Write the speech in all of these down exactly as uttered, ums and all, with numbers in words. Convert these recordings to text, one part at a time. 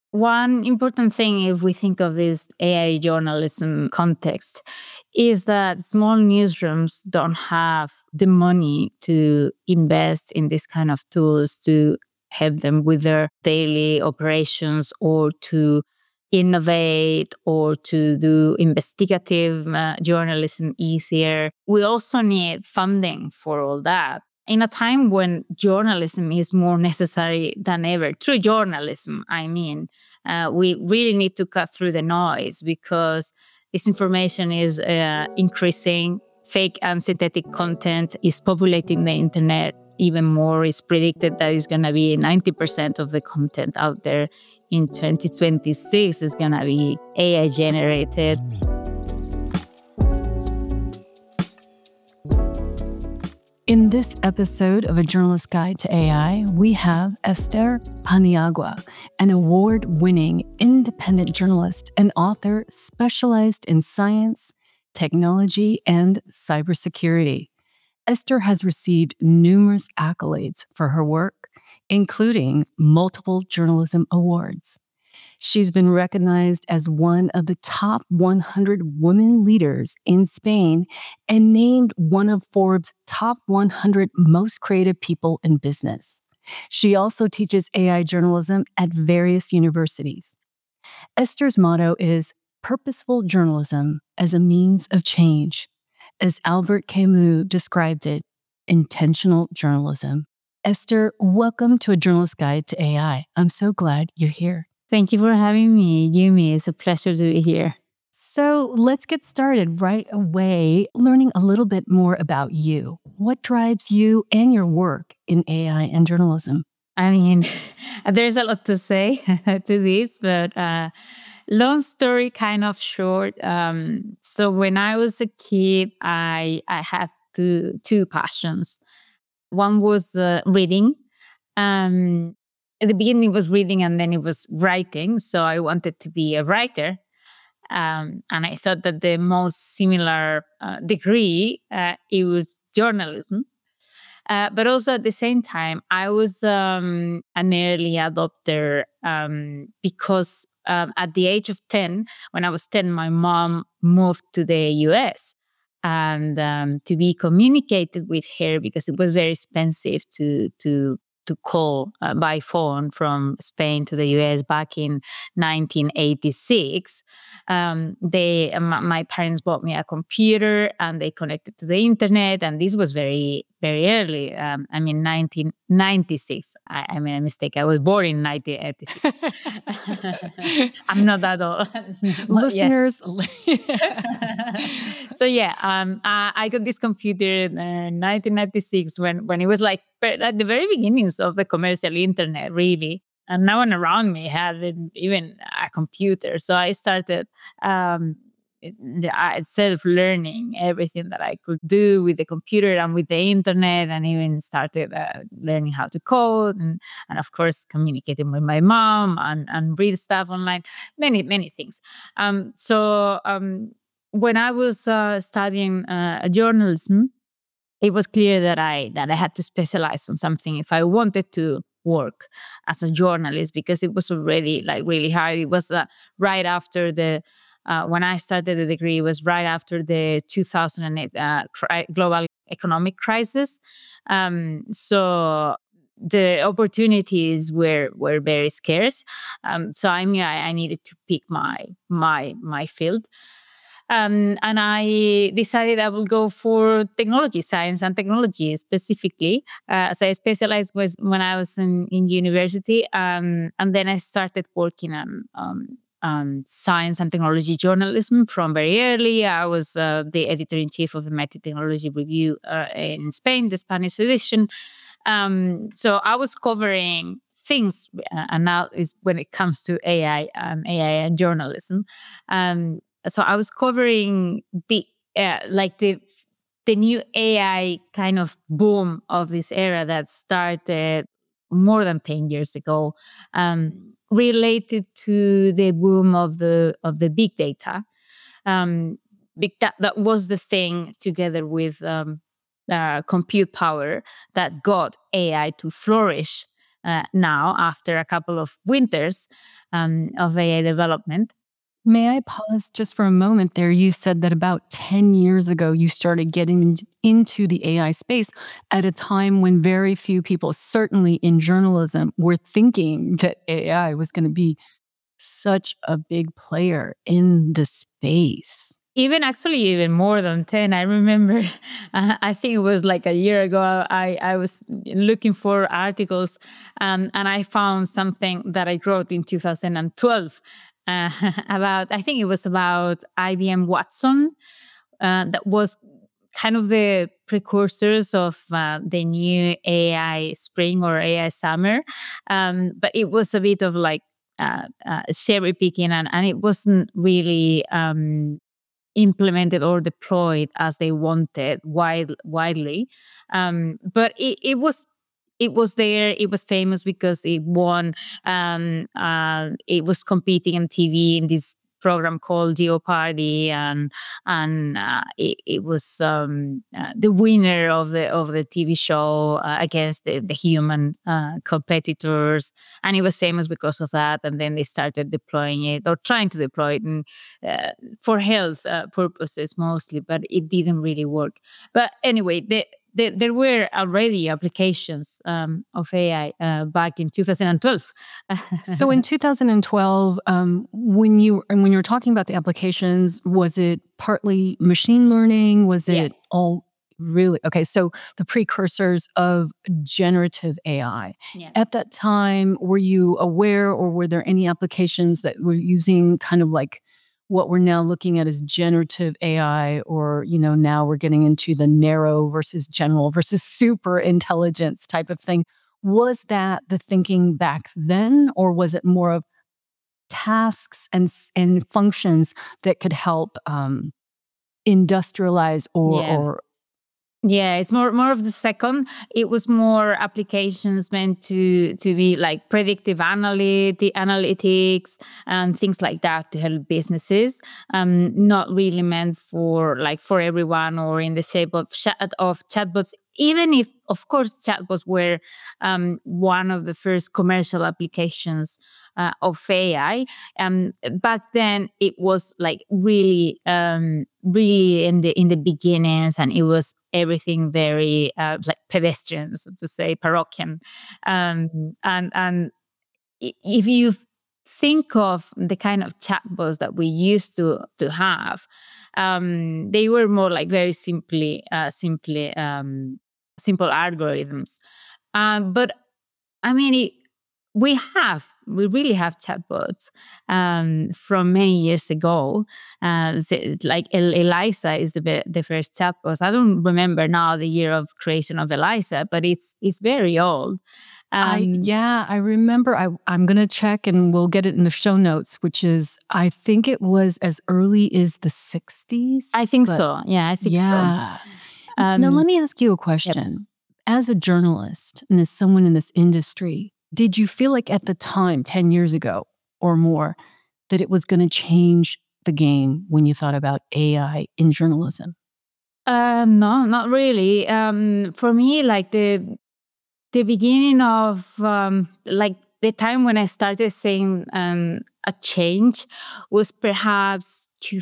One important thing, if we think of this A I journalism context, is that small newsrooms don't have the money to invest in this kind of tools to help them with their daily operations or to innovate or to do investigative uh, journalism easier. We also need funding for all that. In a time when journalism is more necessary than ever, true journalism, I mean, uh, we really need to cut through the noise because disinformation is uh, increasing. Fake and synthetic content is populating the internet even more. It's predicted that it's going to be ninety percent of the content out there in twenty twenty-six is going to be A I generated. In this episode of A Journalist's Guide to A I, we have Esther Paniagua, an award-winning independent journalist and author specialized in science, technology, and cybersecurity. Esther has received numerous accolades for her work, including multiple journalism awards. She's been recognized as one of the top one hundred women leaders in Spain and named one of Forbes' top one hundred most creative people in business. She also teaches A I journalism at various universities. Esther's motto is purposeful journalism as a means of change. As Albert Camus described it, intentional journalism. Esther, welcome to A Journalist's Guide to A I. I'm so glad you're here. Thank you for having me, Yumi. It's a pleasure to be here. So let's get started right away, learning a little bit more about you. What drives you and your work in A I and journalism? I mean, there's a lot to say to this, but uh, long story, kind of short. Um, so when I was a kid, I I had two two passions. One was uh, reading. Um, At the beginning, it was reading and then it was writing. So I wanted to be a writer. Um, and I thought that the most similar uh, degree, uh, it was journalism. Uh, but also at the same time, I was um, an early adopter um, because um, at the age of ten, when I was ten, my mom moved to the U S and um, to be communicated with her because it was very expensive to to to call uh, by phone from Spain to the U S back in nineteen eighty-six. Um, they, uh, my parents bought me a computer and they connected to the internet. And this was very, very early. Um, I mean, nineteen ninety-six. I, I made a mistake. I was born in nineteen eighty-six. I'm not that old. Listeners. So yeah, um, I, I got this computer in uh, nineteen ninety-six when, when it was like at the very beginnings of the commercial internet, really. And no one around me had even a computer. So I started um, self-learning everything that I could do with the computer and with the internet, and even started uh, learning how to code and, and of course, communicating with my mom and, and read stuff online, many, many things. Um, so um, when I was uh, studying uh, journalism, it was clear that I that I had to specialize on something if I wanted to work as a journalist, because it was already like really hard. It was uh, right after the uh, when I started the degree, it was right after the two thousand eight uh, cri- global economic crisis. Um, so the opportunities were were very scarce. Um, so I mean, I, I needed to pick my my my field. Um, and I decided I will go for technology, science and technology specifically. Uh, so I specialized was when I was in, in university. Um, and then I started working on um, um, science and technology journalism from very early. I was uh, the editor-in-chief of the M I T Technology Review uh, in Spain, the Spanish edition. Um, so I was covering things, uh, and now is when it comes to A I, um, A I and journalism. Um, So I was covering the uh, like the the new A I kind of boom of this era that started more than ten years ago, um, related to the boom of the of the big data. Um, big that that was the thing, together with um, uh, compute power, that got A I to flourish uh, now after a couple of winters um, of A I development. May I pause just for a moment there? You said that about ten years ago, you started getting into the A I space at a time when very few people, certainly in journalism, were thinking that A I was going to be such a big player in the space. Even actually even more than ten. I remember, uh, I think it was like a year ago, I, I was looking for articles um, and I found something that I wrote in two thousand twelve uh, about, I think it was about I B M Watson. Uh, that was kind of the precursors of uh, the new A I spring or A I summer. Um, but it was a bit of like uh, uh, cherry picking and, and it wasn't really um, implemented or deployed as they wanted wide, widely. Um, but it, it was it was there. It was famous because it won. Um, uh, it was competing on T V in this program called Jeopardy, and and uh, it, it was um, uh, the winner of the of the T V show uh, against the, the human uh, competitors, and it was famous because of that. And then they started deploying it or trying to deploy it in, uh, for health uh, purposes mostly, but it didn't really work. But anyway, the There, there were already applications um, of A I uh, back in two thousand twelve. So in two thousand twelve, um, when you and when you were talking about the applications, was it partly machine learning? Was it Yeah. all really okay? So the precursors of generative A I. Yeah. At that time, were you aware, or were there any applications that were using kind of like what we're now looking at as generative A I, or, you know, now we're getting into the narrow versus general versus super intelligence type of thing? Was that the thinking back then, or was it more of tasks and and functions that could help um, industrialize or, Yeah. or Yeah, it's more more of the second. It was more applications meant to to be like predictive analytic, analytics and things like that to help businesses. Um, not really meant for like for everyone or in the shape of chat of chatbots. Even if, of course, chatbots were um, one of the first commercial applications uh, of A I. Um, back then, it was like really, um, really in the in the beginnings, and it was everything very uh, like pedestrian, so to say, parochian. Um, and and i- if you think of the kind of chatbots that we used to to have, um, they were more like very simply, uh, simply. Um, simple algorithms. Um, but I mean, it, we have, we really have chatbots um, from many years ago. Uh, so it's like El- Eliza is the be- the first chatbot. I don't remember now the year of creation of Eliza, but it's it's very old. I Um, yeah, I remember. I I'm gonna check and we'll get it in the show notes, which is I think it was as early as the sixties. I think but so. Yeah, I think so. yeah. Now Um, let me ask you a question. As a journalist and as someone in this industry, did you feel like at the time, ten years ago or more, that it was going to change the game when you thought about A I in journalism? uh, no, not really. Um, for me, like the the beginning of um, like the time when I started seeing um, a change was perhaps two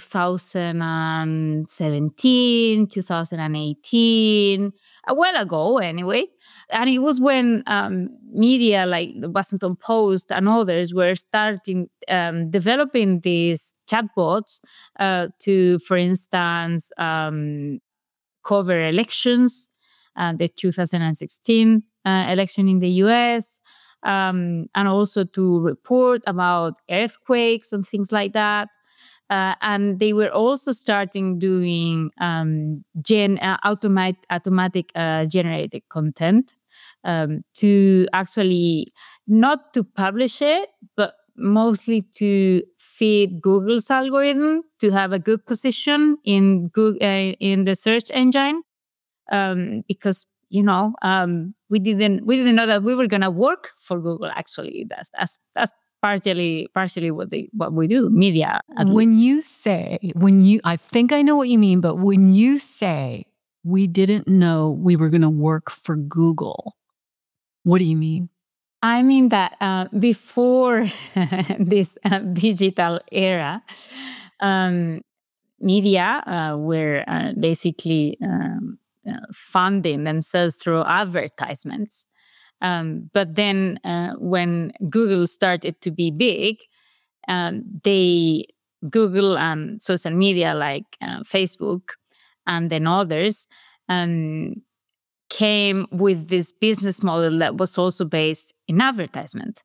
thousand seventeen, two thousand eighteen, a while ago anyway. And it was when um, media like the Washington Post and others were starting um, developing these chatbots uh, to, for instance, um, cover elections, uh, the two thousand sixteen uh, election in the U S, um, and also to report about earthquakes and things like that. Uh, and they were also starting doing um, gen uh, automatic automatic uh, generated content um, to actually not to publish it, but mostly to feed Google's algorithm to have a good position in Google, uh, in the search engine, um, because you know um, we didn't we didn't know that we were gonna work for Google. Actually, that's that's that's partially partially what they what we do, media at When least. you say, when you, I think I know what you mean, but when you say we didn't know we were going to work for Google, what do you mean? I mean that uh, before this uh, digital era, um, media uh, were uh, basically um, uh, funding themselves through advertisements. Um, but then uh, when Google started to be big, um, they Google and social media like uh, Facebook and then others um, came with this business model that was also based in advertisement.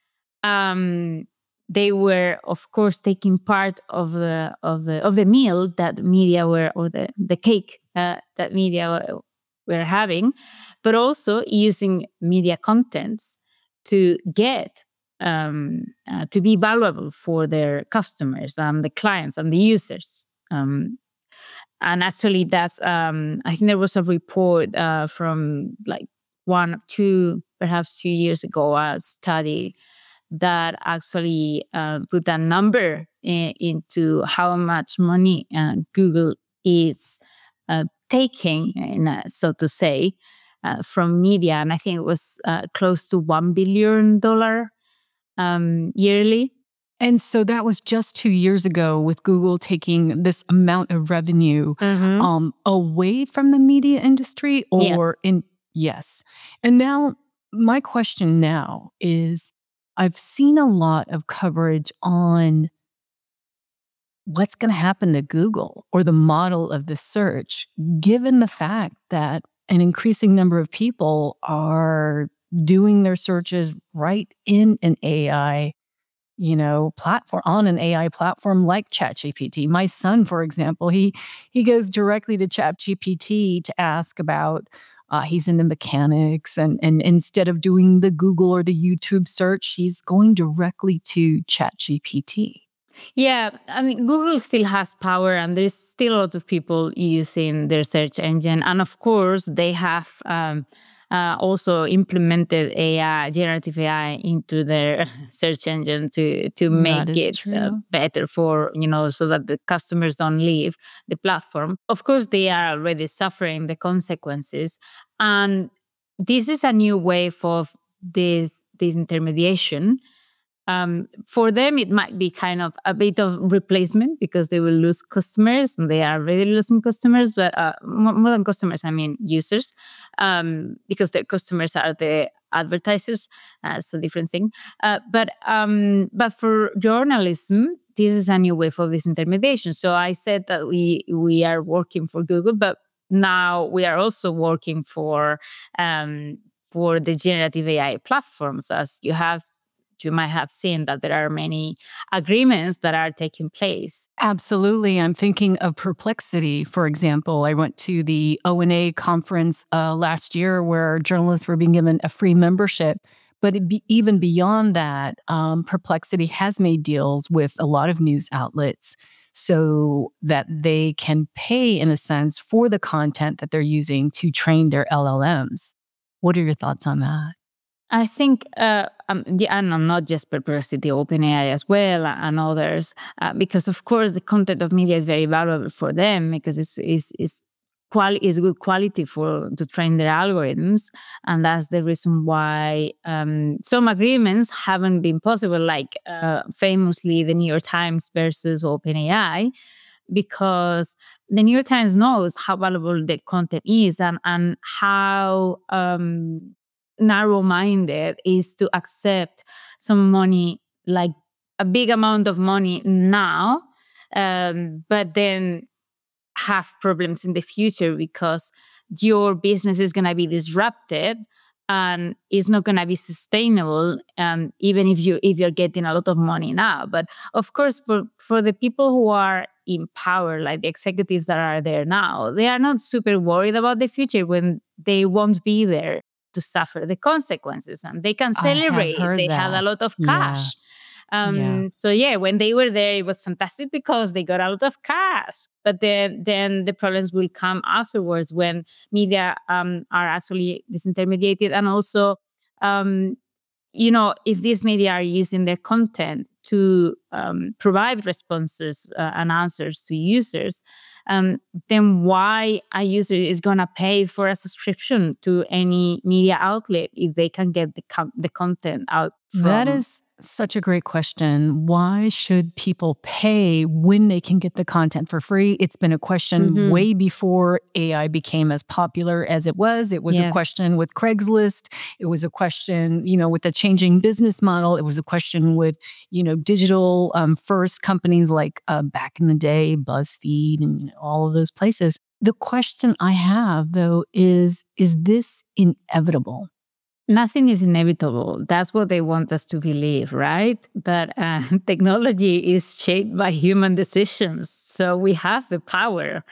Um, they were, of course, taking part of the of the of the meal that media were, or the the cake uh, that media were, were having, but also using media contents to get um, uh, to be valuable for their customers and the clients and the users. Um, and actually, that's um, I think there was a report uh, from like one, two, perhaps two years ago, a study that actually uh, put a number in, into how much money uh, Google is uh, taking, in a, so to say, uh, from media, and I think it was uh, close to one billion dollar um, yearly. And so that was just two years ago with Google taking this amount of revenue Mm-hmm. um, away from the media industry or yeah. in, yes. And now my question now is, I've seen a lot of coverage on what's going to happen to Google or the model of the search, given the fact that an increasing number of people are doing their searches right in an A I, you know, platform, on an A I platform like ChatGPT. My son, for example, he he goes directly to ChatGPT to ask about, uh, he's into mechanics, and, and instead of doing the Google or the YouTube search, he's going directly to ChatGPT. Yeah, I mean, Google still has power, and there's still a lot of people using their search engine. And of course, they have um, uh, also implemented A I, generative A I, into their search engine to to make it uh, better for, you know, so that the customers don't leave the platform. Of course, they are already suffering the consequences, and this is a new wave of this disintermediation. Um, for them, it might be kind of a bit of replacement because they will lose customers, and they are already losing customers, but uh, more, more than customers, I mean users, um, because their customers are the advertisers. Uh, it's a different thing. Uh, but um, but for journalism, this is a new way for disintermediation. So I said that we we are working for Google, but now we are also working for um, for the generative A I platforms, as you have. You might have seen that there are many agreements that are taking place. Absolutely. I'm thinking of Perplexity, for example. I went to the O N A conference uh, last year where journalists were being given a free membership. But be, even beyond that, um, Perplexity has made deals with a lot of news outlets so that they can pay, in a sense, for the content that they're using to train their L L Ms. What are your thoughts on that? I think, uh, um, yeah, and not just Perplexity, OpenAI as well, and others, uh, because of course the content of media is very valuable for them because it's it's, it's quali- is good quality for to train their algorithms, and that's the reason why um, some agreements haven't been possible, like uh, famously the New York Times versus OpenAI, because the New York Times knows how valuable the content is and and how um, narrow-minded is to accept some money, like a big amount of money now, um, but then have problems in the future because your business is going to be disrupted and it's not going to be sustainable, um, even if you if you're getting a lot of money now. But of course, for for the people who are in power, like the executives that are there now, they are not super worried about the future when they won't be there to suffer the consequences, and they can celebrate. Have they that. have a lot of cash. Yeah. Um, yeah. So yeah, when they were there, it was fantastic because they got a lot of cash. But then, then the problems will come afterwards when media um, are actually disintermediated, and also, um, you know, if these media are using their content to um, provide responses uh, and answers to users, um, then why a user is going to pay for a subscription to any media outlet if they can get the, com- the content out from... That is such a great question. Why should people pay when they can get the content for free? It's been a question mm-hmm. way before A I became as popular as it was. It was yeah. a question with Craigslist. It was a question, you know, with the changing business model. It was a question with, you know, digital um, first companies like uh, back in the day, BuzzFeed and you know, all of those places. The question I have, though, is, is this inevitable? Nothing is inevitable. That's what they want us to believe, right? But uh, technology is shaped by human decisions. So we have the power.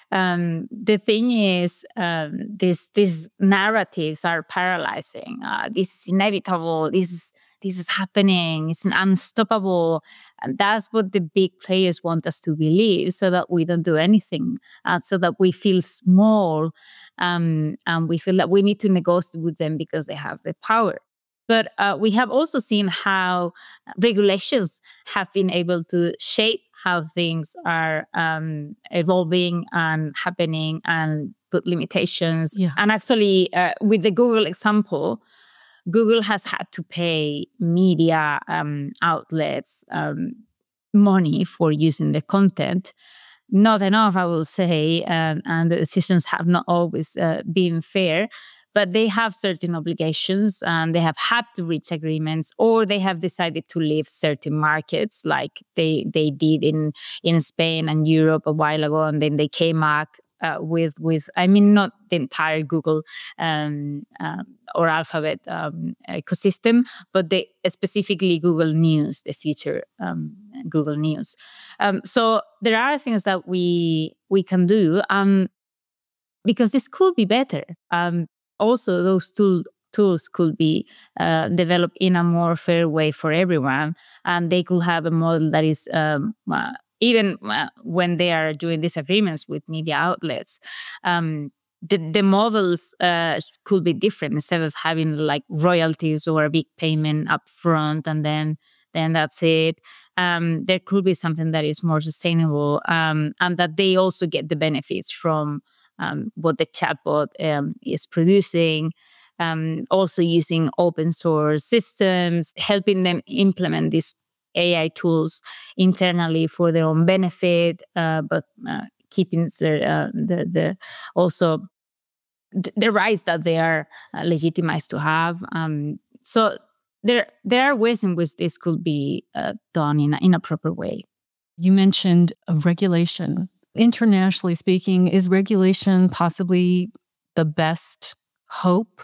Um, the thing is, um, this, these narratives are paralyzing. Uh, this is inevitable. This is, this is happening. It's unstoppable. And that's what the big players want us to believe so that we don't do anything, uh, so that we feel small. Um, and we feel that we need to negotiate with them because they have the power. But uh, we have also seen how regulations have been able to shape how things are um, evolving and happening and put limitations. Yeah. And actually, uh, with the Google example, Google has had to pay media um, outlets um, money for using their content. Not enough, I will say, um, and the decisions have not always uh, been fair, but they have certain obligations and they have had to reach agreements, or they have decided to leave certain markets like they, they did in, in Spain and Europe a while ago, and then they came back uh, with, with, I mean, not the entire Google um, um, or Alphabet um, ecosystem, but they, specifically Google News, the future um, Google News. Um, so there are things that we we can do um, because this could be better. Um, also, those tool, tools could be uh, developed in a more fair way for everyone, and they could have a model that is um, uh, even uh, when they are doing disagreements with media outlets. Um, The, the models uh, could be different. Instead of having like royalties or a big payment up front and then then that's it. Um, there could be something that is more sustainable um, and that they also get the benefits from um, what the chatbot um, is producing. Um, also using open source systems, helping them implement these A I tools internally for their own benefit, uh, but uh, keeping the, uh, the the also the, the rights that they are uh, legitimized to have. Um, so there there are ways in which this could be uh, done in a, in a proper way. You mentioned a regulation. Internationally speaking, is regulation possibly the best hope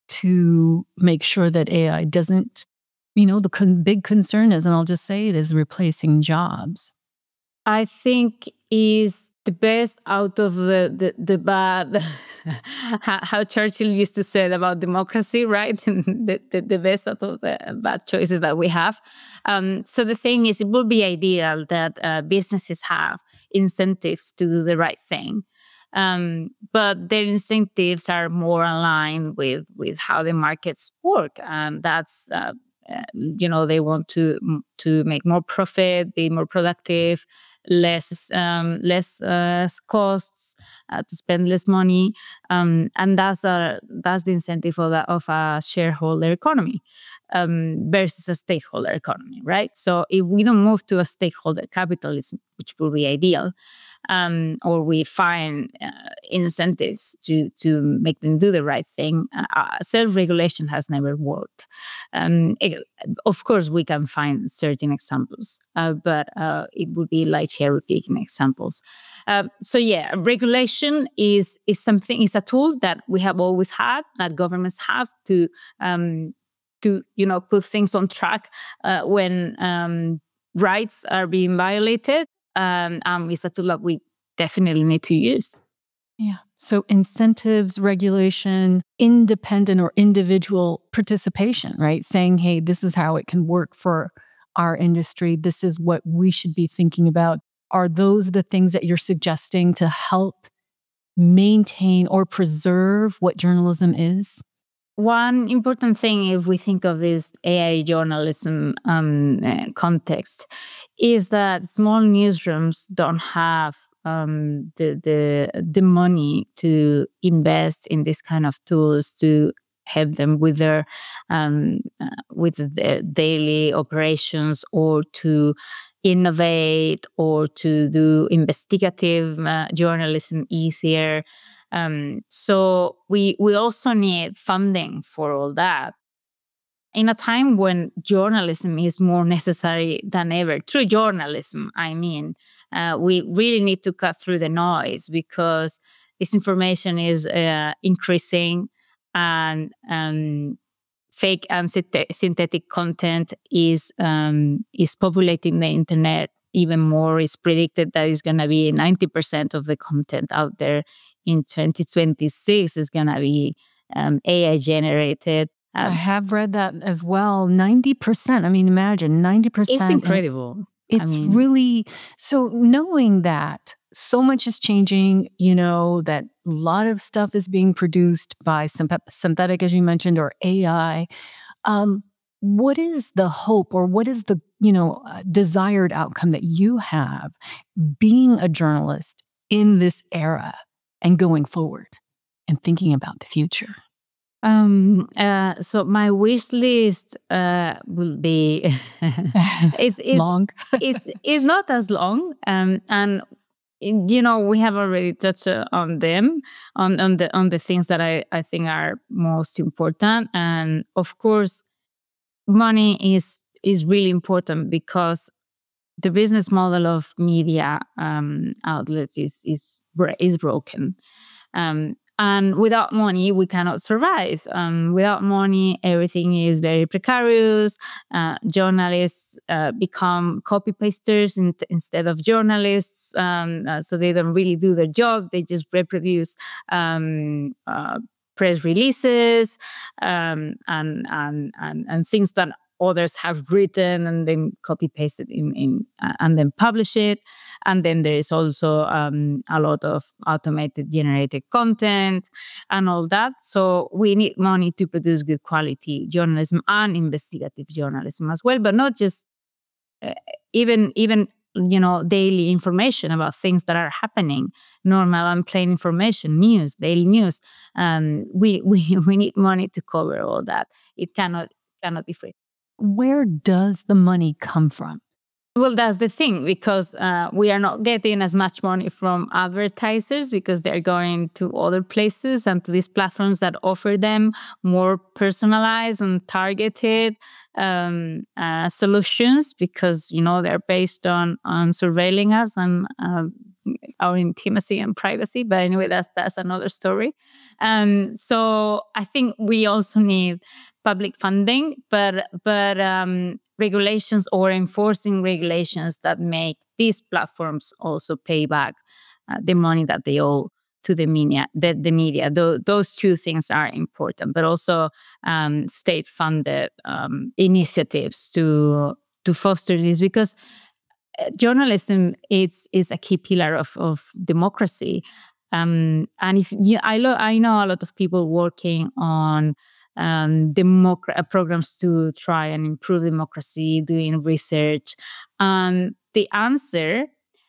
to make sure that A I doesn't, you know, the con- big concern is, and I'll just say it, is replacing jobs? I think is the best out of the, the, the bad, how Churchill used to say about democracy, right? the, the, the best out of the bad choices that we have. Um, so the thing is, it would be ideal that uh, businesses have incentives to do the right thing. Um, but their incentives are more aligned with, with how the markets work. And that's, uh, uh, you know, they want to, to make more profit, be more productive, less um, less uh, costs, uh, to spend less money, um, and that's a that's the incentive of, the, of a shareholder economy um, versus a stakeholder economy, right? So if we don't move to a stakeholder capitalism, which would be ideal, um, or we find uh, incentives to to make them do the right thing, uh, self-regulation has never worked. Um, it, of course, we can find certain examples, uh, but uh, it would be like cherry-picking examples. Uh, so yeah, regulation is is something, is a tool that we have always had, that governments have to um, to you know put things on track uh, when um, rights are being violated. Um, um, it's a tool that we definitely need to use. Yeah. So incentives, regulation, independent or individual participation, right? Saying, hey, this is how it can work for our industry. This is what we should be thinking about. Are those the things that you're suggesting to help maintain or preserve what journalism is? One important thing, if we think of this A I journalism um, uh, context, is that small newsrooms don't have um, the the the money to invest in this kind of tools to help them with their um, uh, with their daily operations, or to innovate, or to do investigative uh, journalism easier. Um, so we we also need funding for all that. In a time when journalism is more necessary than ever, true journalism, I mean, uh, we really need to cut through the noise, because disinformation is uh, increasing, and um, fake and synthe- synthetic content is um, is populating the internet even more. It's predicted that it's going to be ninety percent of the content out there in twenty twenty-six is going to be um, A I generated. I have read that as well. ninety percent. I mean, imagine ninety percent. It's incredible. It's I mean, really, so knowing that so much is changing, you know, that a lot of stuff is being produced by synth- synthetic, as you mentioned, or A I. Um, what is the hope, or what is the, you know, uh, desired outcome that you have being a journalist in this era and going forward and thinking about the future? Um, uh, so my wish list uh, will be is is long. is is not as long, um, and you know, we have already touched uh, on them, on on the on the things that I I think are most important, and of course, money is is really important, because the business model of media um, outlets is is is broken. Um, and without money, we cannot survive. Um, without money, everything is very precarious. Uh, journalists uh, become copy pasters in, instead of journalists, um, uh, so they don't really do their job. They just reproduce um, uh, press releases um, and, and and and things that others have written, and then copy paste it in, in uh, and then publish it. And then there is also um, a lot of automated generated content and all that. So we need money to produce good quality journalism and investigative journalism as well, but not just uh, even even you know daily information about things that are happening, normal and plain information, news, daily news. Um, we we we need money to cover all that. It cannot cannot be free. Where does the money come from? Well, that's the thing, because uh, we are not getting as much money from advertisers, because they're going to other places and to these platforms that offer them more personalized and targeted um, uh, solutions, because, you know, they're based on on surveilling us and uh, our intimacy and privacy. But anyway, that's that's another story. Um, so I think we also need public funding, but but um, regulations, or enforcing regulations that make these platforms also pay back uh, the money that they owe to the media. The, the media, Th- those two things are important, but also um, state-funded um, initiatives to to foster this, because journalism is is a key pillar of of democracy. Um, and if you, I lo- I know a lot of people working on um, democ- uh, programs to try and improve democracy, doing research. And the answer,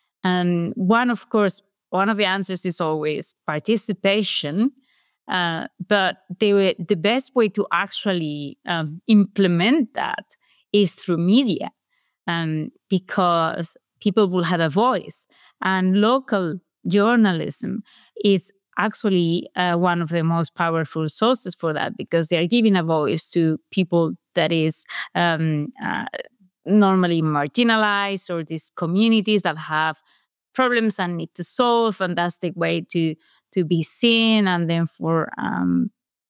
and one, of course, one of the answers is always participation. Uh, but the, the best way to actually um, implement that is through media, um, because people will have a voice. And local journalism is actually uh, one of the most powerful sources for that, because they are giving a voice to people that is um, uh, normally marginalized, or these communities that have problems and need to solve, and that's the way to to be seen. And then for um,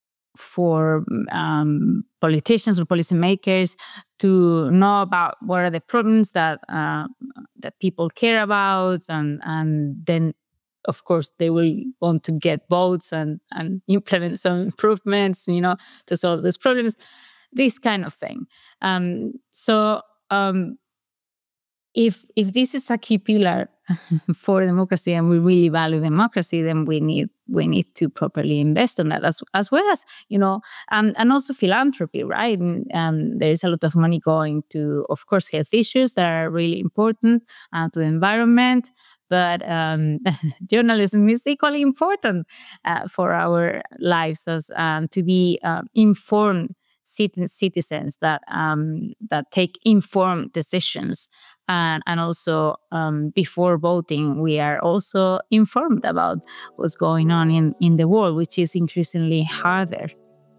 for um, politicians or policymakers to know about what are the problems that uh, that people care about, and and then of course they will want to get votes and and implement some improvements, you know, to solve those problems, this kind of thing. Um, so um, if if this is a key pillar for democracy and we really value democracy, then we need we need to properly invest on that, as as well as, you know, and and also philanthropy, right? And, and there is a lot of money going to, of course, health issues that are really important, and to the environment. But um, journalism is equally important uh, for our lives, as um, to be uh, informed citizens that um, that take informed decisions. And, and also, um, before voting, we are also informed about what's going on in, in the world, which is increasingly harder.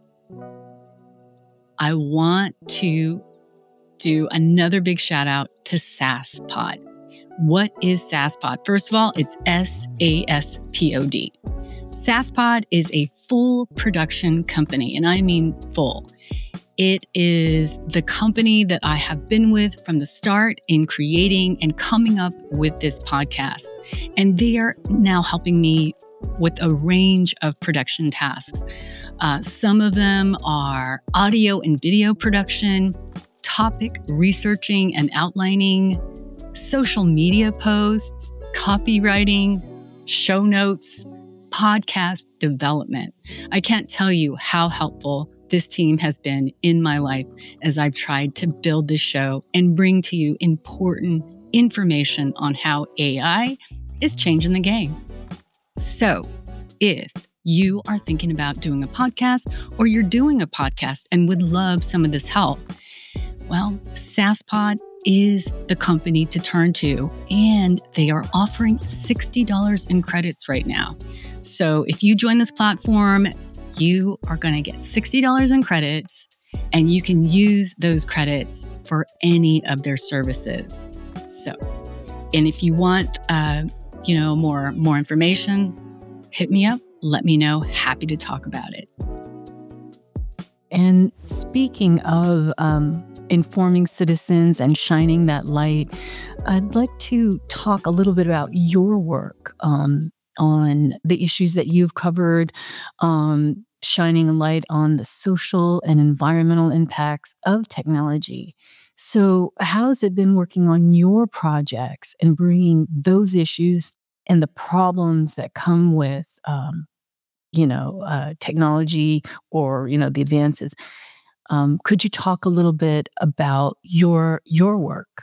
I want to do another big shout out to SaaSpod. What is SaaSpod? First of all, it's S A S P O D. SaaSpod is a full production company, and I mean full. It is the company that I have been with from the start in creating and coming up with this podcast. And they are now helping me with a range of production tasks. Uh, some of them are audio and video production, topic researching and outlining, social media posts, copywriting, show notes, podcast development. I can't tell you how helpful this team has been in my life as I've tried to build this show and bring to you important information on how A I is changing the game. So if you are thinking about doing a podcast, or you're doing a podcast and would love some of this help, well, SaaSpod is the company to turn to, and they are offering sixty dollars in credits right now. So if you join this platform, you are going to get sixty dollars in credits, and you can use those credits for any of their services. So, and if you want, uh, you know, more, more information, hit me up, let me know. Happy to talk about it. And speaking of um, informing citizens and shining that light, I'd like to talk a little bit about your work um, on the issues that you've covered, um, shining a light on the social and environmental impacts of technology. So how has it been working on your projects and bringing those issues and the problems that come with, um, you know, uh, technology, or, you know, the advances? Um, could you talk a little bit about your your work?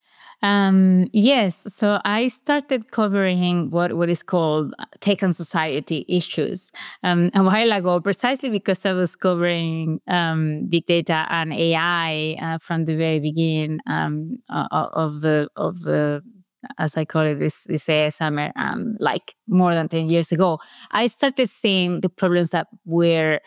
Um, yes. So I started covering what, what is called tech and society issues um, a while ago, precisely because I was covering um, big data and A I uh, from the very beginning um, uh, of the of the as I call it, this this A I summer, um, like more than ten years ago. I started seeing the problems that were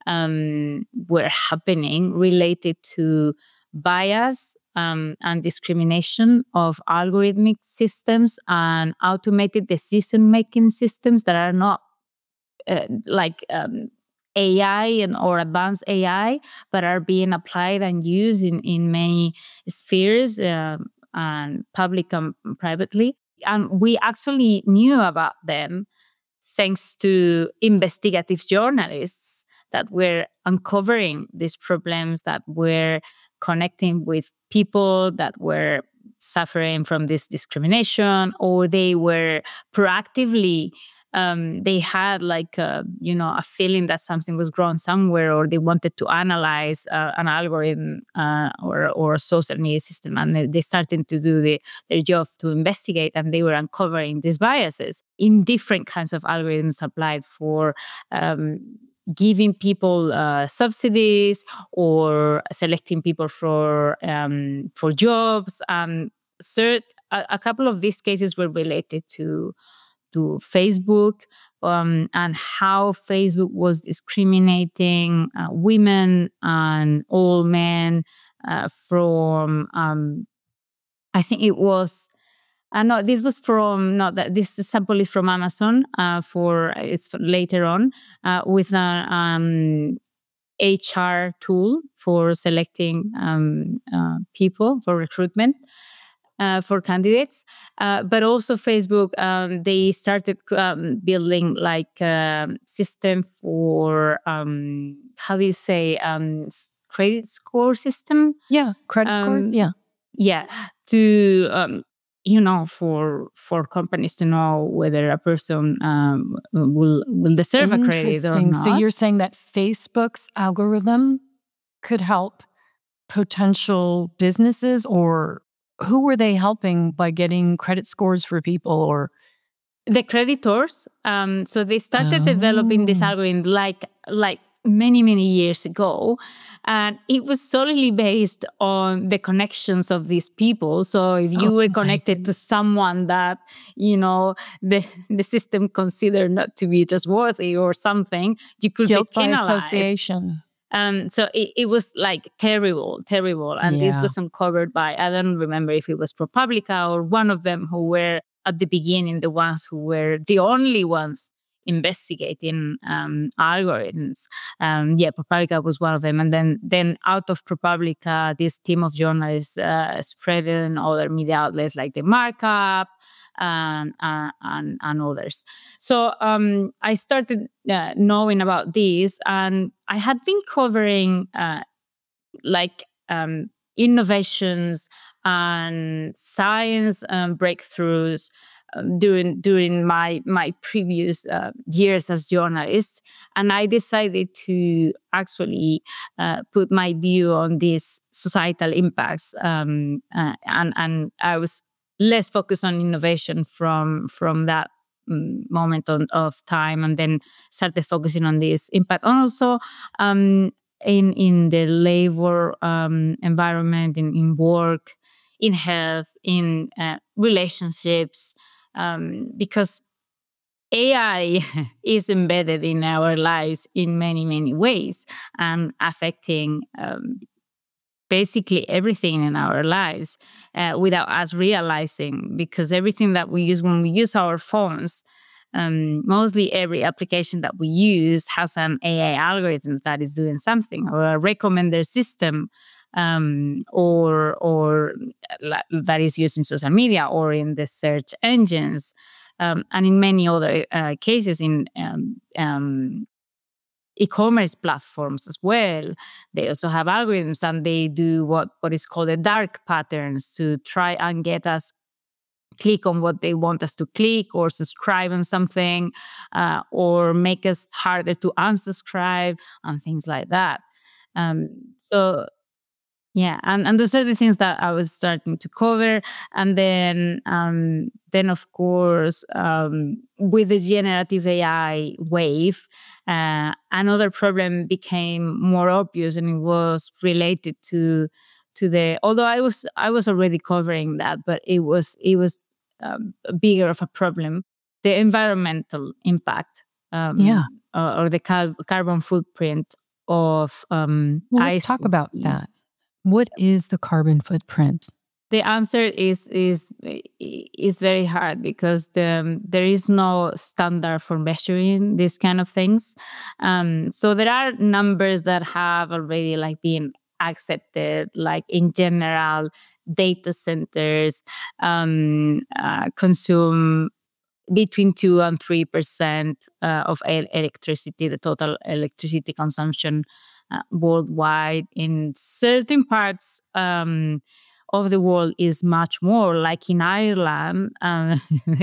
um, were happening related to bias Um, and discrimination of algorithmic systems and automated decision-making systems that are not uh, like um, A I and or advanced A I, but are being applied and used in, in many spheres, um, and public and privately. And we actually knew about them thanks to investigative journalists that were uncovering these problems, that were connecting with people that were suffering from this discrimination, or they were proactively, um, they had like, a, you know, a feeling that something was wrong somewhere, or they wanted to analyze uh, an algorithm uh, or, or a social media system. And they, they started to do the, their job to investigate, and they were uncovering these biases in different kinds of algorithms applied for um, giving people uh, subsidies, or selecting people for um, for jobs. And cert- a, a couple of these cases were related to to Facebook um, and how Facebook was discriminating uh, women and all men uh, from. Um, I think it was. Uh, no, this was from, not that this sample is from Amazon uh, for, it's for later on, uh, with an um, H R tool for selecting um, uh, people for recruitment uh, for candidates. Uh, but also Facebook, um, they started um, building like a system for, um, how do you say, um, credit score system? Yeah, credit Um, scores, yeah. Yeah, to... Um, you know, for for companies to know whether a person um, will will deserve a credit or Interesting. not. So you're saying that Facebook's algorithm could help potential businesses, or who were they helping by getting credit scores for people? Or the creditors. Um, so they started Oh. developing this algorithm like like many many years ago, and it was solely based on the connections of these people. So if you Oh were my connected to someone that, you know, the the system considered not to be trustworthy or something, you could guilt be by penalized. association. Um, so it, it was like terrible, terrible. And this Yeah. was uncovered by, I don't remember if it was ProPublica or one of them, who were at the beginning the ones who were the only ones investigating um, algorithms. Um, yeah, ProPublica was one of them. And then, then out of ProPublica, this team of journalists uh, spread it in other media outlets like The Markup, and, uh, and, and others. So um, I started uh, knowing about this, and I had been covering uh, like um, innovations and science um, breakthroughs um, during during my my previous uh, years as journalist, and I decided to actually uh, put my view on these societal impacts, um, uh, and and I was less focused on innovation from from that mm, moment on, of time, and then started focusing on this impact, and also um, in in the labor um, environment, in, in work, in health, in uh, relationships, um, because A I is embedded in our lives in many many ways and affecting um, basically everything in our lives uh, without us realizing, because everything that we use when we use our phones, um, mostly every application that we use has an A I algorithm that is doing something, or a recommender system, um, or or that is used in social media or in the search engines, um, and in many other uh, cases in um, um, e-commerce platforms as well. They also have algorithms, and they do what, what is called the dark patterns to try and get us click on what they want us to click, or subscribe on something, uh, or make us harder to unsubscribe, and things like that. Um, so yeah, and, and those are the things that I was starting to cover. And then, um, then of course, um, with the generative A I wave, uh, another problem became more obvious, and it was related to to the. Although I was I was already covering that, but it was it was um, bigger of a problem: the environmental impact, um, Yeah. or, or the car- carbon footprint of um, Well, let's ice. talk about that. What is the carbon footprint? The answer is is is very hard, because the, there is no standard for measuring these kind of things. Um, so there are numbers that have already like been accepted, like in general, data centers um, uh, consume between two and three percent uh, of el- electricity, the total electricity consumption uh, worldwide. In certain parts um, of the world is much more. Like in Ireland, um,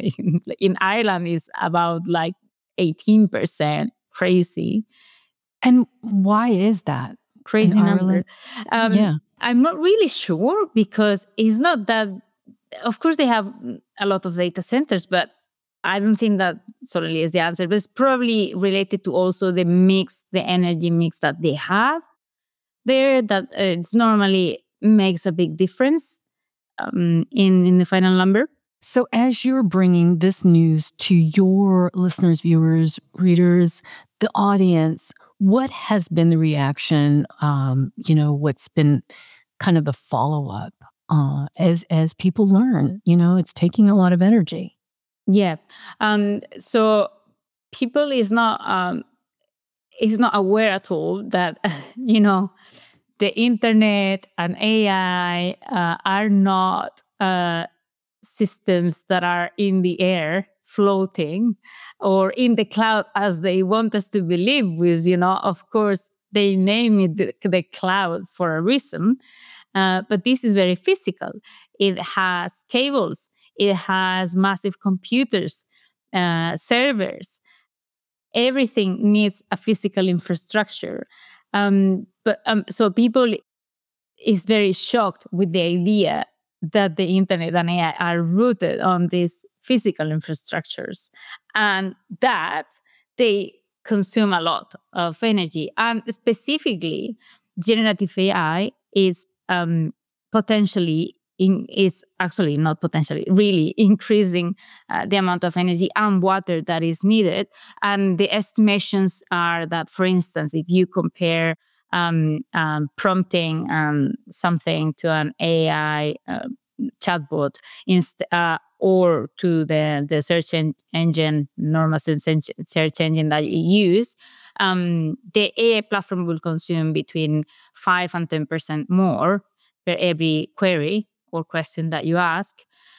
in Ireland is about like eighteen percent. Crazy, And why is that? crazy in number. Ireland? Um, Yeah. I'm not really sure, because it's not that. Of course, they have a lot of data centers, but I don't think that solely is the answer. But it's probably related to also the mix, the energy mix that they have there, that uh, it's normally makes a big difference um, in, in the final number. So, as you're bringing this news to your listeners, viewers, readers, the audience, what has been the reaction? Um, you know, what's been kind of the follow up uh, as as people learn? You know, it's taking a lot of energy. Yeah. Um, so people is not um, is not aware at all that you know the internet and A I uh, are not uh, systems that are in the air floating or in the cloud as they want us to believe. With, you know, of course, they name it the, the cloud for a reason. Uh, but this is very physical. It has cables. It has massive computers, uh, servers. Everything needs a physical infrastructure. Um, but um, so people is very shocked with the idea that the internet and A I are rooted on these physical infrastructures, and that they consume a lot of energy. And specifically, generative A I is um, potentially in, is actually not potentially, really increasing uh, the amount of energy and water that is needed. And the estimations are that, for instance, if you compare um, um, prompting um, something to an A I uh, chatbot inst- uh, or to the, the search en- engine, normal search engine that you use, um, the A I platform will consume between five and ten percent more per every query or question that you ask.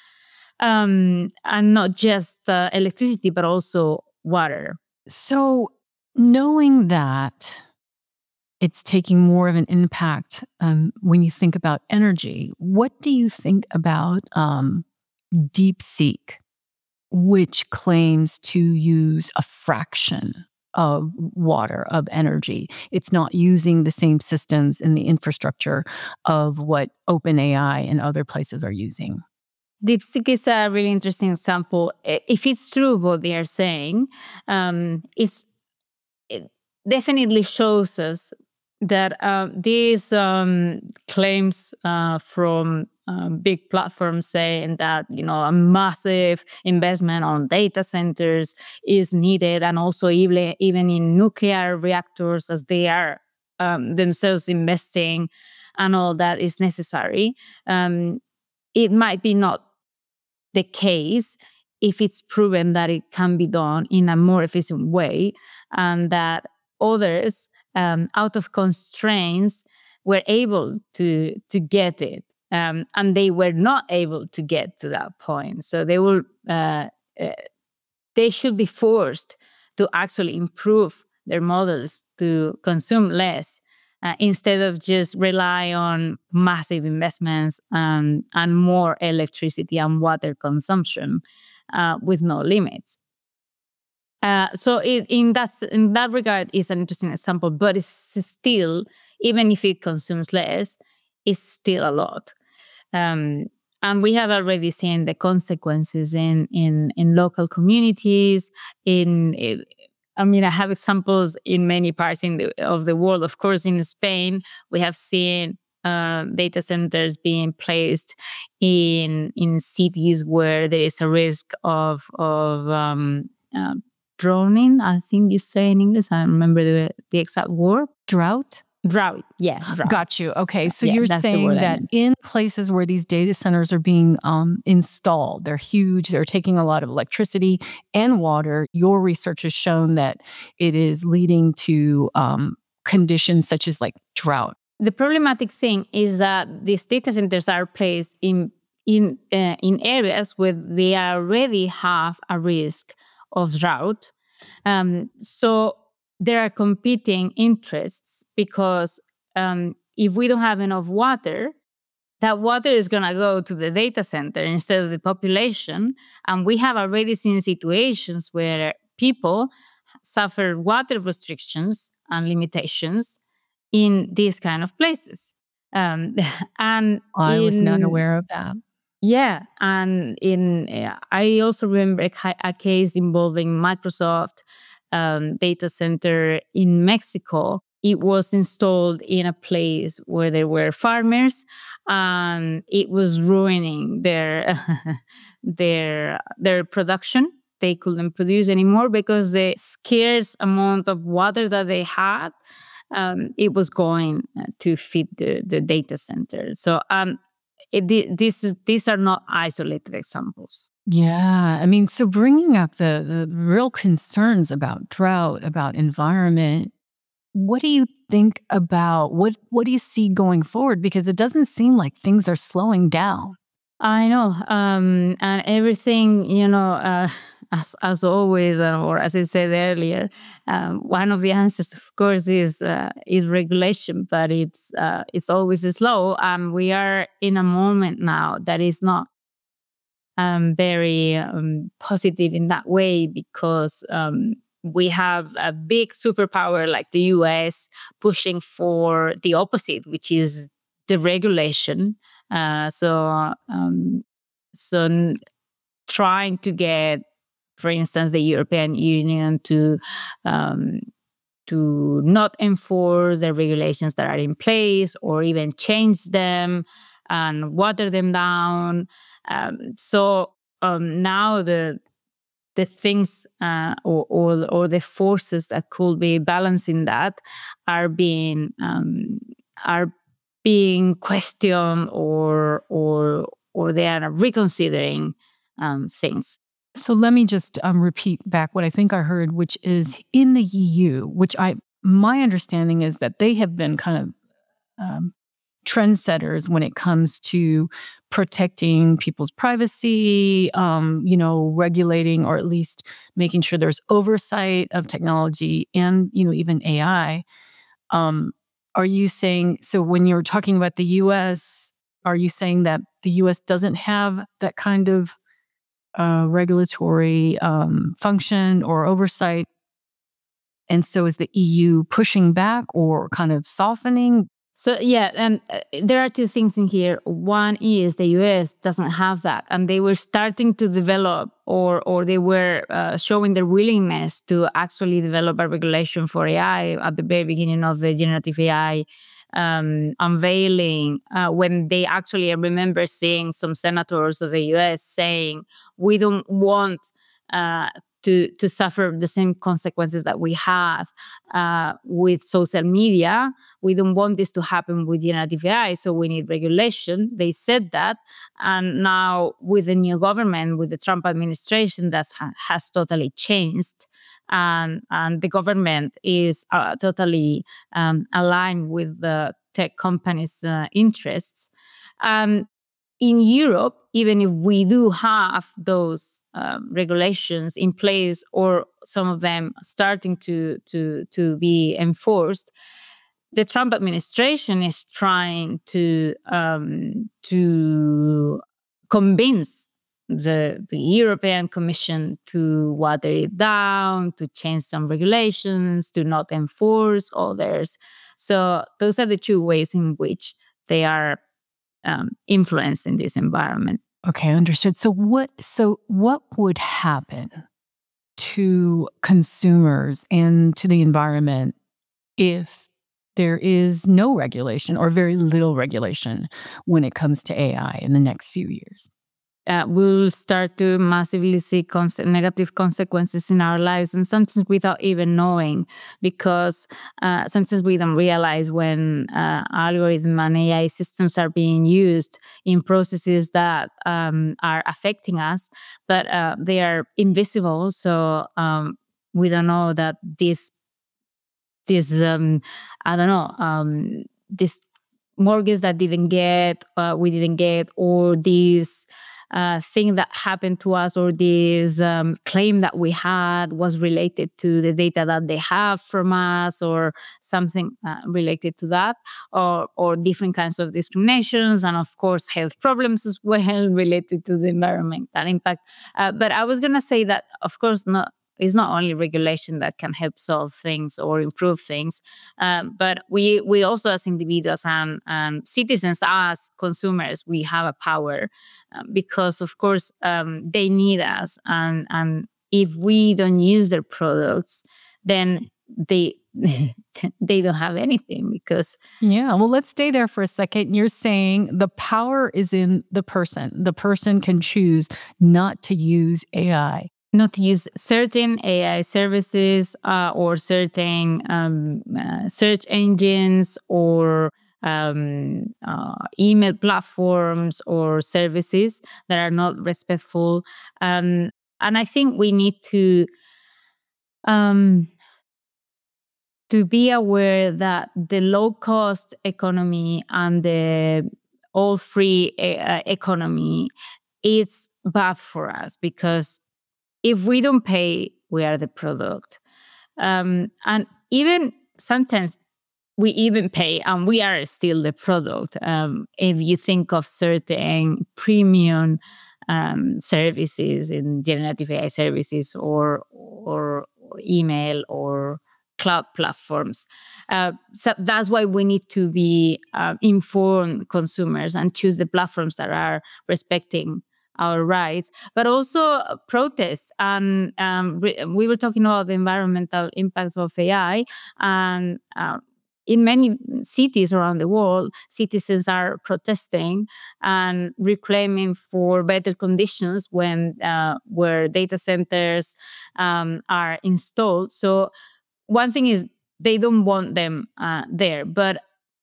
Um, and not just uh, electricity, but also water. So knowing that it's taking more of an impact um, when you think about energy, what do you think about um, DeepSeek, which claims to use a fraction of water, of energy? It's not using the same systems in the infrastructure of what OpenAI and other places are using. DeepSeek is a really interesting example. If it's true what they are saying, um, it's, it definitely shows us that uh, these um, claims uh, from um, big platforms saying that, you know, a massive investment on data centers is needed, and also even, even in nuclear reactors, as they are um, themselves investing, and all that is necessary. Um, it might be not the case if it's proven that it can be done in a more efficient way, and that others, um, out of constraints, were able to to get it, um, and they were not able to get to that point. So they will, uh, uh, they should be forced to actually improve their models to consume less, uh, instead of just rely on massive investments um, and more electricity and water consumption uh, with no limits. Uh, so it, in that in that regard, is an interesting example, but it's still, even if it consumes less, it's still a lot. Um, and we have already seen the consequences in in in local communities. In, in I mean, I have examples in many parts in the, of the world. Of course, in Spain, we have seen uh, data centers being placed in in cities where there is a risk of of um, uh, drowning. I think you say in English. I don't remember the the exact word. Drought? Drought, yeah, drought. Got you. Okay, so Yeah, you're that's the saying word I that meant. in places where these data centers are being um, installed, they're huge, they're taking a lot of electricity and water. Your research has shown that it is leading to um, conditions such as like drought. The problematic thing is that these data centers are placed in in uh, in areas where they already have a risk of drought. Um, so there are competing interests, because um, if we don't have enough water, that water is going to go to the data center instead of the population. And we have already seen situations where people suffer water restrictions and limitations in these kind of places. Um, and I was not in- aware of that. Yeah, and in uh, I also remember a, ca- a case involving Microsoft um, data center in Mexico. It was installed in a place where there were farmers, and it was ruining their their their production. They couldn't produce anymore because the scarce amount of water that they had, um, it was going uh, to feed the, the data center. So um, it, this is these are not isolated examples. Yeah, I mean, so bringing up the, the real concerns about drought, about environment, what do you think about, what, what do you see going forward? Because it doesn't seem like things are slowing down. I know, um, and everything, you know, uh, as as always, uh, or as I said earlier, um, one of the answers, of course, is uh, is regulation, but it's uh, it's always slow, and we are in a moment now that is not um, very um, positive in that way because um, we have a big superpower like the U S pushing for the opposite, which is the regulation. Uh, so, um, so n- trying to get, for instance, the European Union to um, to not enforce the regulations that are in place or even change them and water them down. Um, so um, now the the things uh, or, or or the forces that could be balancing that are being um, are being questioned or or or they are reconsidering um, things. So let me just um, repeat back what I think I heard, which is in the E U, which I my understanding is that they have been kind of um, trendsetters when it comes to protecting people's privacy, um, you know, regulating or at least making sure there's oversight of technology and, you know, even A I. Um, are you saying, so when you're talking about the U S, are you saying that the U S doesn't have that kind of uh, regulatory um, function or oversight? And so is the E U pushing back or kind of softening? So yeah, and uh, there are two things in here. One is the U S doesn't have that, and they were starting to develop, or or they were uh, showing their willingness to actually develop a regulation for A I at the very beginning of the generative A I um, unveiling. Uh, when they actually, I remember seeing some senators of the U S saying, "We don't want." Uh, to, to suffer the same consequences that we have uh, with social media. We don't want this to happen with generative A I, so we need regulation. They said that. And now with the new government, with the Trump administration, that ha- has totally changed. And, and the government is uh, totally um, aligned with the tech companies' uh, interests. Um, in Europe, even if we do have those um, regulations in place or some of them starting to, to, to be enforced, the Trump administration is trying to, um, to convince the, the European Commission to water it down, to change some regulations, to not enforce others. So those are the two ways in which they are Um, influence in this environment. Okay, understood. So what so what would happen to consumers and to the environment if there is no regulation or very little regulation when it comes to A I in the next few years? Uh, we'll start to massively see conse- negative consequences in our lives, and sometimes without even knowing, because uh, sometimes we don't realize when uh, algorithm and A I systems are being used in processes that um, are affecting us, but uh, they are invisible. So um, we don't know that this, this um, I don't know, um, this mortgage that didn't get, uh, we didn't get, or this uh, thing that happened to us, or this um, claim that we had was related to the data that they have from us, or something uh, related to that, or or different kinds of discriminations, and of course health problems as well related to the environmental impact. Uh, but I was going to say that, of course, not. It's not only regulation that can help solve things or improve things, um, but we we also, as individuals and, and citizens, as consumers, we have a power um, because, of course, um, they need us, and and if we don't use their products, then they they don't have anything. Because Yeah, well, let's stay there for a second. You're saying the power is in the person. The person can choose not to use A I. Not to use certain A I services uh, or certain um, uh, search engines or um, uh, email platforms or services that are not respectful. Um, and I think we need to um, to be aware that the low cost economy and the all free uh, economy, it's bad for us, because if we don't pay, we are the product. Um, and even sometimes we even pay and we are still the product. Um, if you think of certain premium um, services, in generative A I services, or or email or cloud platforms. Uh, so that's why we need to be uh, informed consumers and choose the platforms that are respecting our rights, but also protest. And um, re- we were talking about the environmental impacts of A I, and uh, in many cities around the world, citizens are protesting and reclaiming for better conditions when uh, where data centers um, are installed. So one thing is they don't want them uh, there, but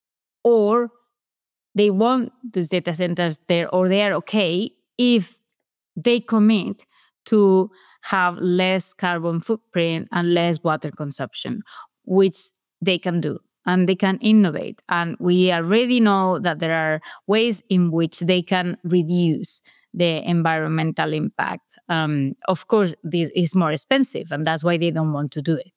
or they want these data centers there, or they are okay if they commit to have less carbon footprint and less water consumption, which they can do. And they can innovate. And we already know that there are ways in which they can reduce the environmental impact. Um, of course, this is more expensive, and that's why they don't want to do it.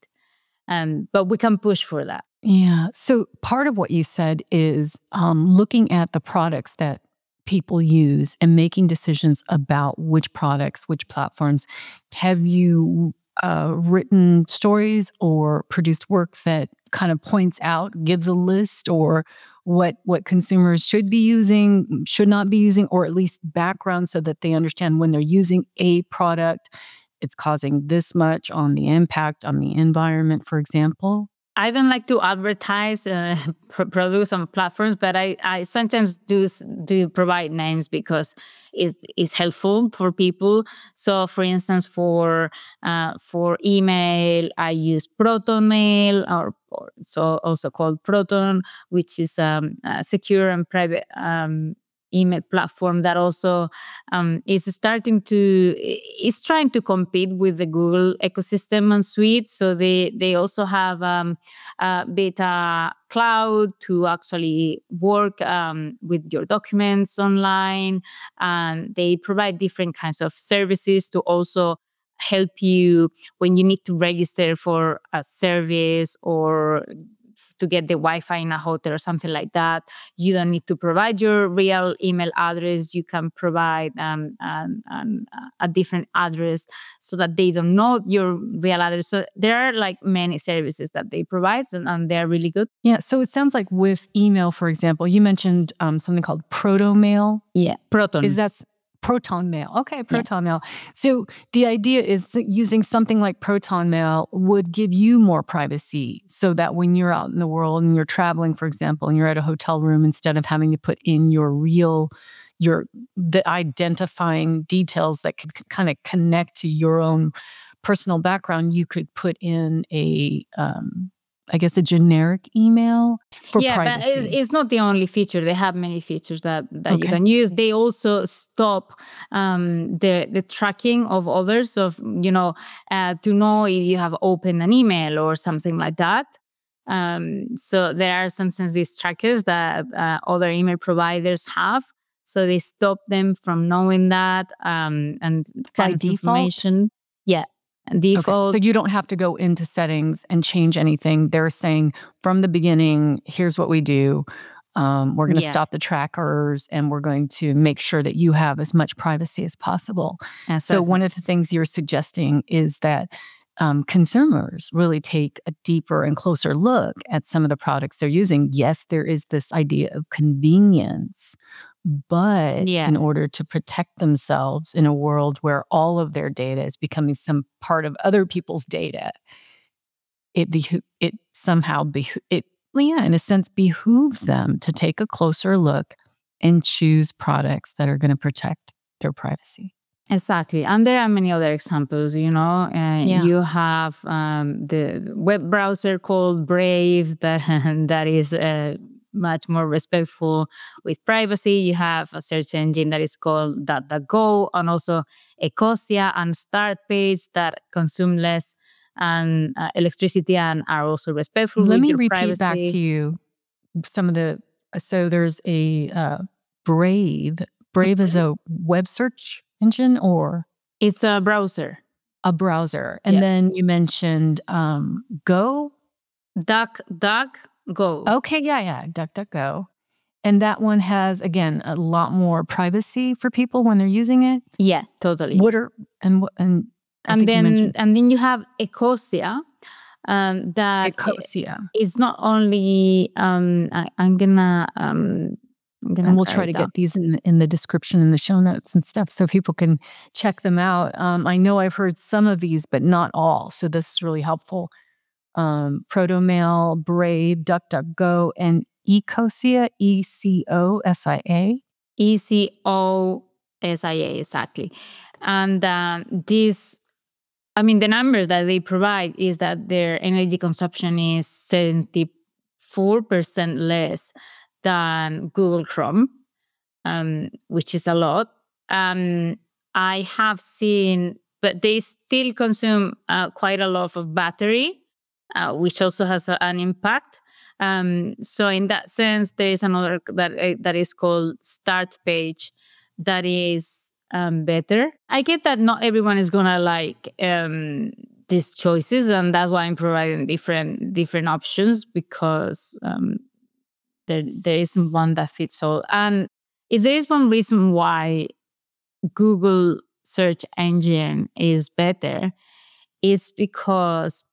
Um, but we can push for that. Yeah. So part of what you said is um, looking at the products that people use and making decisions about which products, which platforms. Have you uh, written stories or produced work that kind of points out, gives a list, or what what consumers should be using, should not be using, or at least background so that they understand when they're using a product, it's causing this much on the impact on the environment, for example? I don't like to advertise uh, pr- produce on platforms, but I, I sometimes do do provide names because it's, it's helpful for people. So, for instance, for uh, for email, I use Proton Mail, or, or so also called Proton, which is um, a secure and private um, email platform that also um, is starting to is trying to compete with the Google ecosystem and suite. So they they also have um, uh, Beta Cloud to actually work um, with your documents online, and they provide different kinds of services to also help you when you need to register for a service or to get the Wi-Fi in a hotel or something like that. You don't need to provide your real email address. You can provide um, an, an, a different address so that they don't know your real address. So there are like many services that they provide, and, and they're really good. Yeah. So it sounds like with email, for example, you mentioned um, something called Proton Mail. Yeah, Proton. Is that Proton Mail? Okay, Proton yeah. Mail. So the idea is using something like Proton Mail would give you more privacy, so that when you're out in the world and you're traveling, for example, and you're at a hotel room, instead of having to put in your real, your the identifying details that could kind of connect to your own personal background, you could put in a um, I guess a generic email for yeah, privacy. Yeah, but it's not the only feature. They have many features that, that okay. you can use. They also stop um, the the tracking of others, of you know, uh, to know if you have opened an email or something like that. Um, so there are sometimes these trackers that uh, other email providers have. So they stop them from knowing that um, and kind By of default? information. Yeah. Default. Okay, so you don't have to go into settings and change anything. They're saying from the beginning, here's what we do. Um, we're going to Yeah. stop the trackers, and we're going to make sure that you have as much privacy as possible. Exactly. So one of the things you're suggesting is that um, consumers really take a deeper and closer look at some of the products they're using. Yes, there is this idea of convenience, but Yeah. in order to protect themselves in a world where all of their data is becoming some part of other people's data, it beho- it somehow beho- it well, yeah, in a sense, behooves them to take a closer look and choose products that are going to protect their privacy. Exactly. And there are many other examples, you know. Uh, Yeah. You have um, the web browser called Brave that, that is uh, much more respectful with privacy. You have a search engine that is called DuckDuckGo, and also Ecosia and Startpage that consume less and uh, electricity and are also respectful Let with me your repeat privacy. back to you some of the, so there's a uh, Brave. Brave is a web search engine, or? It's a browser. A browser. And Yeah. then you mentioned um, Go? DuckDuckGo. Okay, yeah, yeah, DuckDuckGo. And that one has, again, a lot more privacy for people when they're using it. Yeah, totally. What are and what and I and think you then mentioned and then you have Ecosia, um, that Ecosia. it's not only. Um, I, I'm gonna. Um, I'm gonna And we'll write try it to down. get these in the, in the description in the show notes and stuff so people can check them out. Um, I know I've heard some of these, but not all. So this is really helpful. Um, Protomail, Brave, DuckDuckGo, and Ecosia, E C O S I A. E C O S I A, exactly. And um, this, I mean, the numbers that they provide is that their energy consumption is seventy-four percent less than Google Chrome, um, which is a lot. Um, I have seen, but they still consume uh, quite a lot of battery, uh, which also has a, an impact. Um, so in that sense, there is another that uh, that is called Start Page that is um, better. I get that not everyone is gonna like um, these choices, and that's why I'm providing different different options, because um, there there isn't one that fits all. And if there is one reason why Google search engine is better, it's because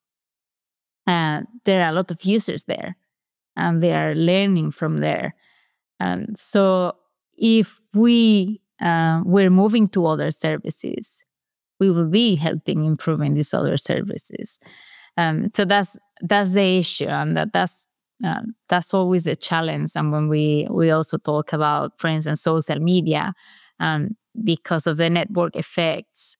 uh, there are a lot of users there, and they are learning from there. And so if we uh, we're moving to other services, we will be helping improving these other services. Um, so that's that's the issue, and that that's uh, that's always a challenge. And when we we also talk about, for instance, social media, um, because of the network effects,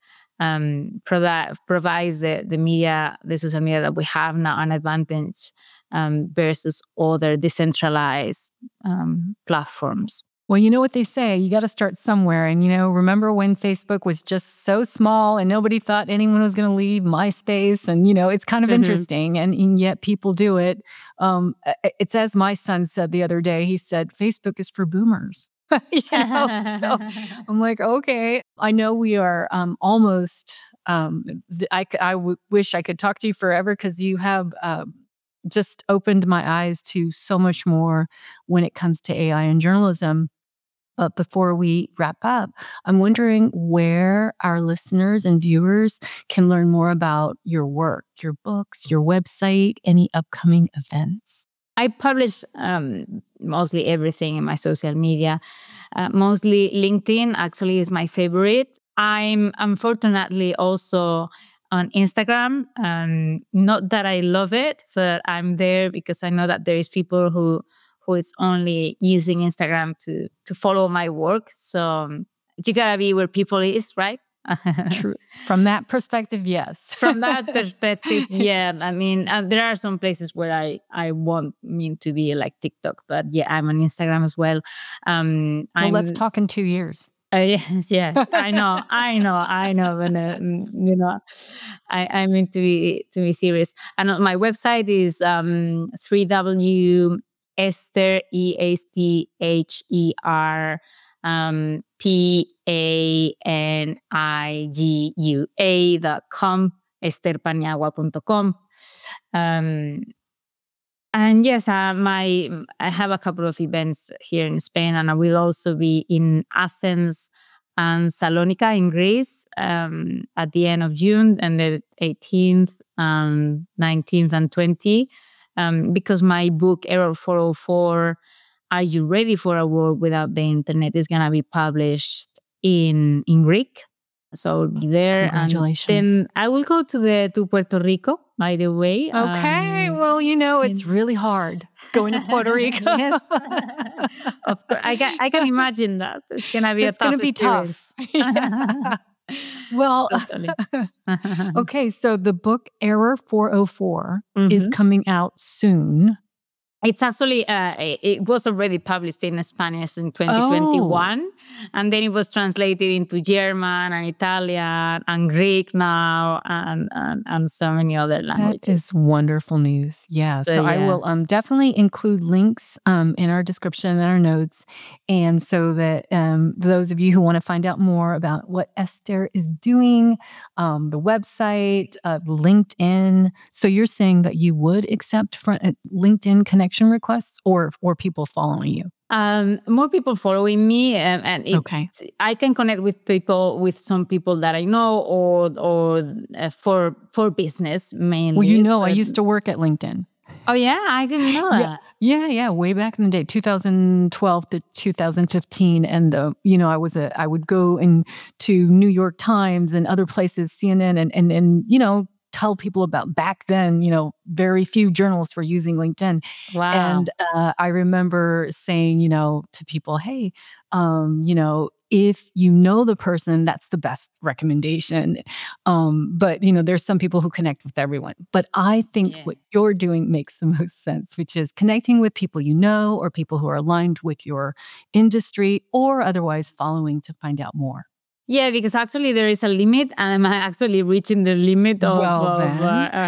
um, provide provides the, the media, the social media that we have now an advantage um, versus other decentralized um, platforms. Well, you know what they say, you got to start somewhere. And, you know, remember when Facebook was just so small and nobody thought anyone was going to leave MySpace? And, you know, it's kind of mm-hmm. interesting. And, and yet people do it. Um, it's as my son said the other day, he said, Facebook is for boomers. you know, so I'm like, okay, I know we are um, almost, um, I, I w- wish I could talk to you forever, because you have uh, just opened my eyes to so much more when it comes to A I and journalism. But before we wrap up, I'm wondering where our listeners and viewers can learn more about your work, your books, your website, any upcoming events. I publish um, mostly everything in my social media. Uh, mostly LinkedIn actually is my favorite. I'm unfortunately also on Instagram. Um, not that I love it, but I'm there because I know that there is people who who is only using Instagram to to follow my work. So um, you gotta be where people is, right? True. From that perspective, yes. From that perspective, yeah. I mean, uh, there are some places where I, I want mean to be like TikTok, but yeah, I'm on Instagram as well. Um, well, I'm, let's talk in two years. Uh, yes, yes. I know, I know, I know. But, uh, you know, I, I mean to be to be serious. And my website is um, three w Esther E A S T H E R um, P A N I G U A dot com, esther paniagua dot com. Um, and yes, uh, my I have a couple of events here in Spain, and I will also be in Athens and Salonika in Greece um, at the end of June, and the eighteenth, and nineteenth, and twentieth, um, because my book Error four oh four, Are You Ready for a World Without the Internet, is going to be published in, in Greek. So I'll be there. Congratulations. And then I will go to the to Puerto Rico, by the way. Okay. Um, well, you know, it's really hard going to Puerto Rico. Yes. Of course. I can, I can imagine that. It's going to be it's a tough gonna be experience. Tough. Yeah. Well, okay. So the book Error four oh four mm-hmm. is coming out soon. It's actually, uh, it was already published in Spanish in twenty twenty-one. Oh. And then it was translated into German and Italian and Greek now, and, and, and so many other languages. That is wonderful news. Yeah. So, so yeah. I will um, definitely include links um, in our description and our notes. And so that um, those of you who want to find out more about what Esther is doing, um, the website, uh, LinkedIn. So you're saying that you would accept front, uh, LinkedIn connection requests or or people following you? Um, more people following me, and, and it, Okay. I can connect with people, with some people that I know, or or uh, for for business mainly. Well, you know, I but- used to work at LinkedIn. Oh yeah, I didn't know Yeah, that. yeah, yeah. Way back in the day, two thousand twelve to two thousand fifteen, and uh, you know, I was a, I would go in to New York Times and other places, C N N, and and and you know, tell people about back then. You know, very few journalists were using LinkedIn, Wow. and uh, I remember saying, you know, to people, hey, um, you know. If you know the person, that's the best recommendation. Um, but, you know, there's some people who connect with everyone. But I think Yeah. what you're doing makes the most sense, which is connecting with people you know or people who are aligned with your industry or otherwise following to find out more. Yeah, because actually there is a limit, and I'm actually reaching the limit of Well, of, then. uh, uh,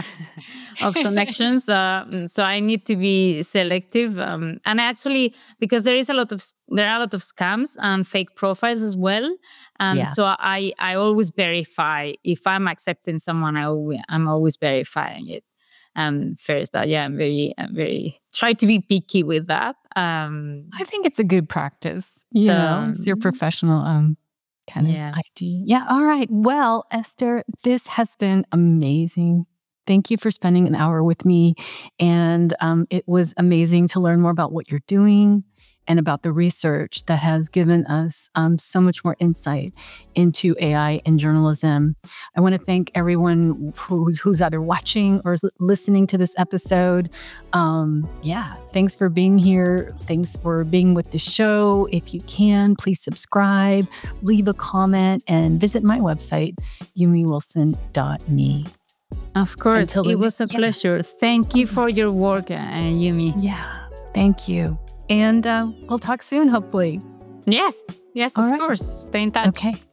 of connections. Uh, so I need to be selective, um, and actually because there is a lot of there are a lot of scams and fake profiles as well, and Yeah. so I I always verify if I'm accepting someone. I always, I'm always verifying it um, first. Uh, yeah, I'm very I'm very try to be picky with that. Um, I think it's a good practice. You So, know, it's your professional um kind Yeah. of I D. Yeah. All right. Well, Esther, this has been amazing. Thank you for spending an hour with me. And um, it was amazing to learn more about what you're doing and about the research that has given us um, so much more insight into A I and journalism. I want to thank everyone who's, who's either watching or is listening to this episode. Um, yeah, thanks for being here. Thanks for being with the show. If you can, please subscribe, leave a comment, and visit my website, yumi wilson dot me. Of course, Until it the was a next- yeah. pleasure. Thank you for your work, uh, Yumi. Yeah, thank you. And uh, we'll talk soon, hopefully. Yes, yes, All of right. course. Stay in touch. Okay.